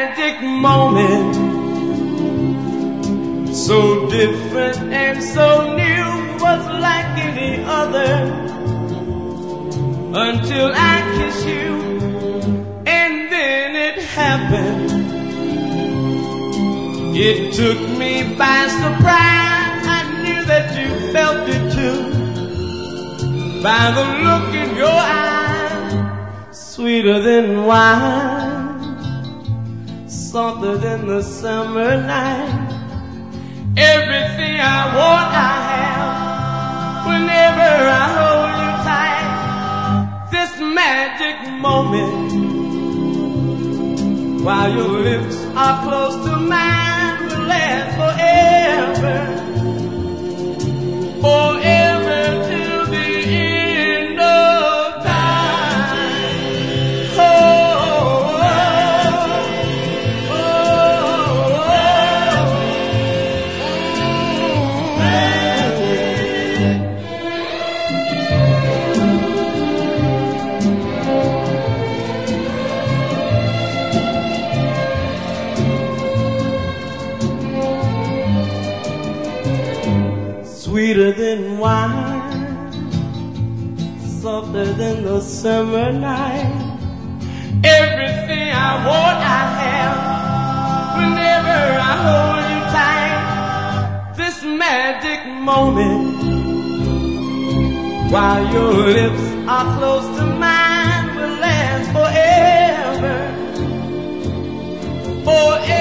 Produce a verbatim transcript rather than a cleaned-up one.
magic moment, so different and so new, was like any other, until I kissed you, and then it happened. It took me by surprise. I knew that you felt it too, by the look in your eyes, sweeter than wine, softer than the summer night. Everything I want I have, whenever I hold you tight. This magic moment, while your lips are close to mine, will last forever, forever till the end of time. Oh, oh, oh, oh, sweeter than wine, softer than the summer night. Everything I want I have, whenever I hold you tight. This magic moment, while your lips are close to mine, will last forever, forever.